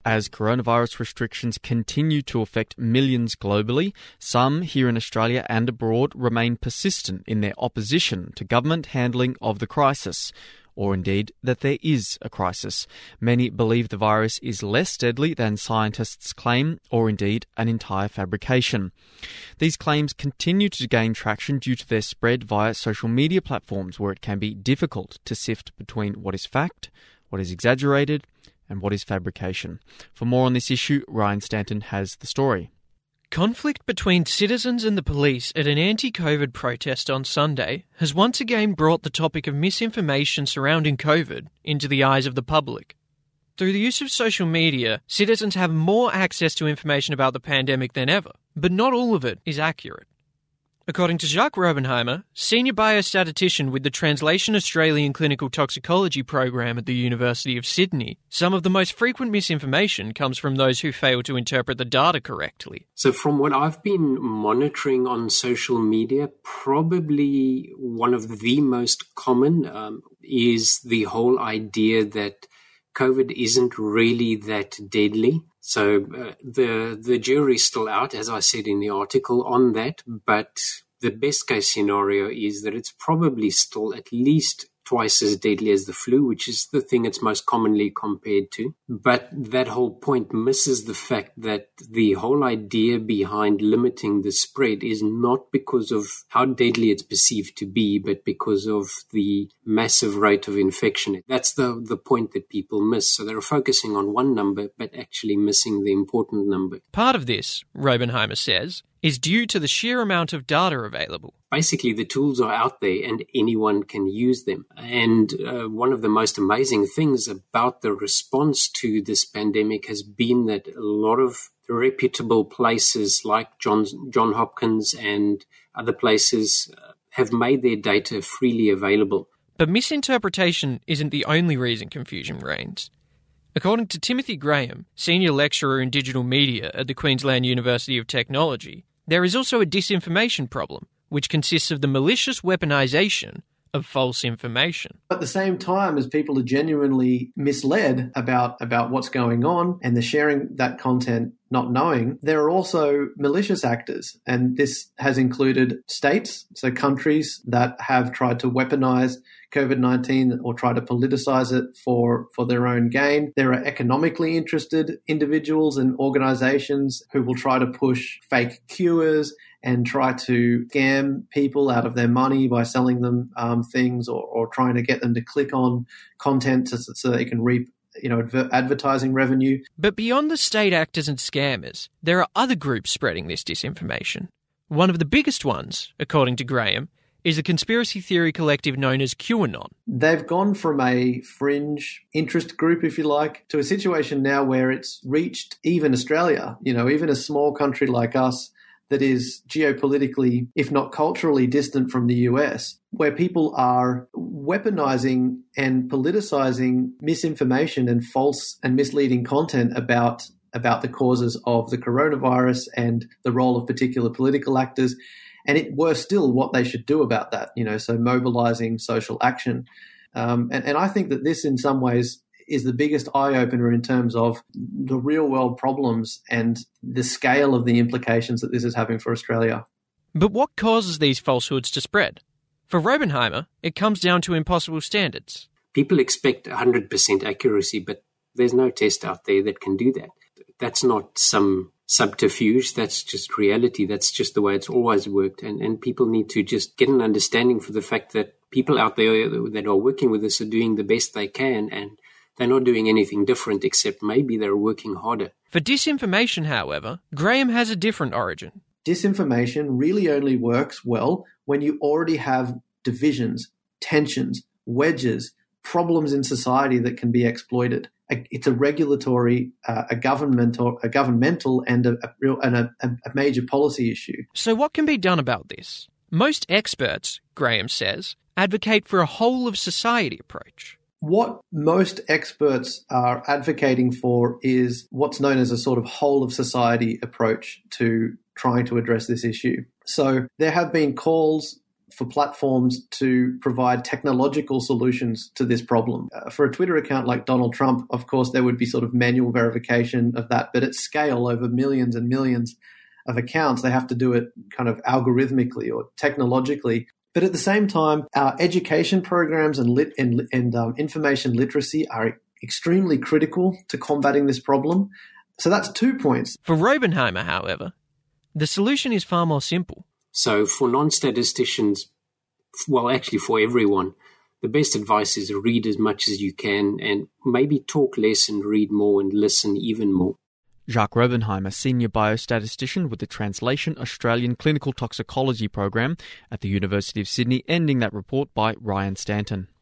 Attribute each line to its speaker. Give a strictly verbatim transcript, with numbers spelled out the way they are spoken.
Speaker 1: as coronavirus restrictions continue to affect millions globally, some here in Australia and abroad remain persistent in their opposition to government handling of the crisis, or indeed that there is a crisis. Many believe the virus is less deadly than scientists claim, or indeed an entire fabrication. These claims continue to gain traction due to their spread via social media platforms, where it can be difficult to sift between what is fact, what is exaggerated, and what is fabrication. For more on this issue, Ryan Stanton has the story.
Speaker 2: Conflict between citizens and the police at an anti-COVID protest on Sunday has once again brought the topic of misinformation surrounding COVID into the eyes of the public. Through the use of social media, citizens have more access to information about the pandemic than ever, but not all of it is accurate. According to Jacques Robenheimer, senior biostatistician with the Translation Australian Clinical Toxicology Program at the University of Sydney, some of the most frequent misinformation comes from those who fail to interpret the data correctly.
Speaker 3: So from what I've been monitoring on social media, probably one of the most common um, is the whole idea that COVID isn't really that deadly. So uh, the the jury's still out, as I said in the article, on that. But the best case scenario is that it's probably still at least twice as deadly as the flu, which is the thing it's most commonly compared to. But that whole point misses the fact that the whole idea behind limiting the spread is not because of how deadly it's perceived to be, but because of the massive rate of infection. That's the, the point that people miss. So they're focusing on one number, but actually missing the important number.
Speaker 2: Part of this, Robenheimer says, is due to the sheer amount of data available.
Speaker 3: Basically, the tools are out there and anyone can use them. And uh, one of the most amazing things about the response to this pandemic has been that a lot of reputable places like John, John Hopkins and other places uh, have made their data freely available.
Speaker 2: But misinterpretation isn't the only reason confusion reigns. According to Timothy Graham, senior lecturer in digital media at the Queensland University of Technology, there is also a disinformation problem, which consists of the malicious weaponisation of false information.
Speaker 4: At the same time as people are genuinely misled about, about what's going on and they're sharing that content not knowing, there are also malicious actors. And this has included states, so countries that have tried to weaponize COVID nineteen or try to politicize it for, for their own gain. There are economically interested individuals and organizations who will try to push fake cures and try to scam people out of their money by selling them um, things or, or trying to get them to click on content to, so they can reap you know, adver- advertising revenue.
Speaker 2: But beyond the state actors and scammers, there are other groups spreading this disinformation. One of the biggest ones, according to Graham, is a conspiracy theory collective known as QAnon.
Speaker 4: They've gone from a fringe interest group, if you like, to a situation now where it's reached even Australia, you know, even a small country like us that is geopolitically, if not culturally, distant from the U S, where people are weaponizing and politicizing misinformation and false and misleading content about, about the causes of the coronavirus and the role of particular political actors. And it worse still, what they should do about that, you know, so mobilizing social action. Um, and, and I think that this in some ways is the biggest eye-opener in terms of the real-world problems and the scale of the implications that this is having for Australia.
Speaker 2: But what causes these falsehoods to spread? For Robenheimer, it comes down to impossible standards.
Speaker 3: People expect one hundred percent accuracy, but there's no test out there that can do that. That's not some subterfuge. That's just reality. That's just the way it's always worked. And, and people need to just get an understanding for the fact that people out there that are working with us are doing the best they can, and they're not doing anything different except maybe they're working harder.
Speaker 2: For disinformation, however, Graham has a different origin.
Speaker 4: Disinformation really only works well when you already have divisions, tensions, wedges, problems in society that can be exploited. It's a regulatory, uh, a governmental, a governmental, and a, a real and a, a major policy issue.
Speaker 2: So, what can be done about this? Most experts, Graham says, advocate for a whole of society approach.
Speaker 4: What most experts are advocating for is what's known as a sort of whole of society approach to trying to address this issue. So there have been calls for platforms to provide technological solutions to this problem. Uh, for a Twitter account like Donald Trump, of course, there would be sort of manual verification of that, but at scale over millions and millions of accounts, they have to do it kind of algorithmically or technologically. But at the same time, our education programs and, lit, and, and um, information literacy are extremely critical to combating this problem. So that's two points.
Speaker 2: For Robenheimer, however, the solution is far more simple.
Speaker 3: So for non-statisticians, well, actually for everyone, the best advice is read as much as you can and maybe talk less and read more and listen even more.
Speaker 1: Jacques Robenheimer, Senior Biostatistician with the Translation Australian Clinical Toxicology Program at the University of Sydney, ending that report by Ryan Stanton.